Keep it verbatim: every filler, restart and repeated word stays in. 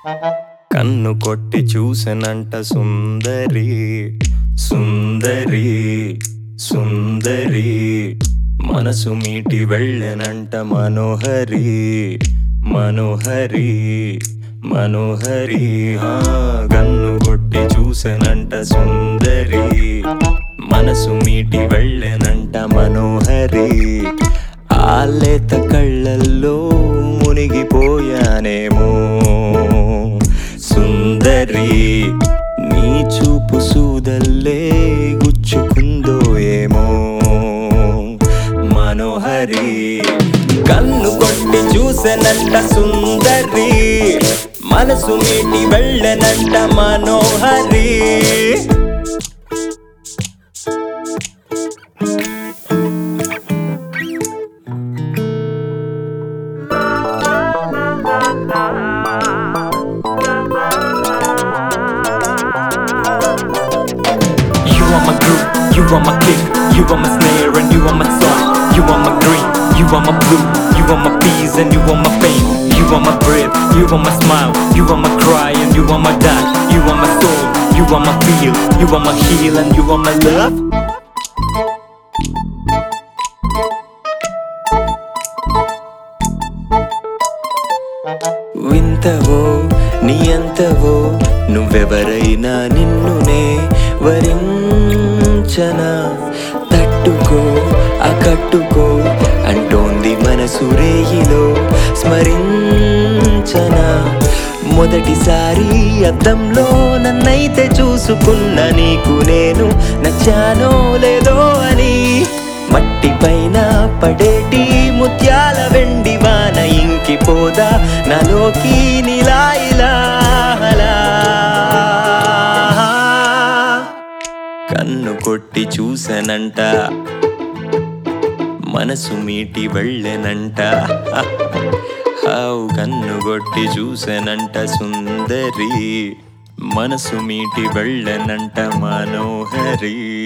కన్ను కొట్టి చూసెనంట సుందరి సుందరి సుందరి మనసు మీటి వెళ్ళెనంట మనోహరి మనోహరి మనోహరి ఆ కన్ను కొట్టి చూసెనంట సుందరి మనసు మీటి వెళ్ళెనంట మనోహరి ఆ లేత కళ్ళల్లో మునిగిపోయానేమో సుందరి నీ చూపు సూదల్లే గుచ్చుకుందో ఏమో మనోహరి కన్ను కొట్టి చూసెనంట సుందరి మనసు మీటి వెళ్ళెనంట మనోహరి You are my groove, you are my kick, you are my snare and you are my song. You are my green, you are my blue, you are my peace and you are my pain. You are my breath, you are my smile, you are my cry and you are my die. You are my soul, you are my feel, you are my heal and you are my love. వింతవో నీ అంతవో నువ్వెవరైనా నిన్నునే వరించనా తట్టుకో అకట్టుకో అంటోంది మనసు రేయిలో స్మరించనా మొదటిసారి అద్దంలో నన్నైతే చూసుకున్న నీకు నేను నచ్చానో లేదో అని మట్టి పైన పడేటి ముత్యాల వెండి వాన ఇంకిపోదా నాలోకి నీలా ఇలా అలా. కన్ను కొట్టి చూసెనంట మనసు మీటి వెళ్ళెనంట హావు కన్ను కొట్టి చూసెనంట సుందరి మనసు మీటి వెళ్ళెనంట మనోహరి.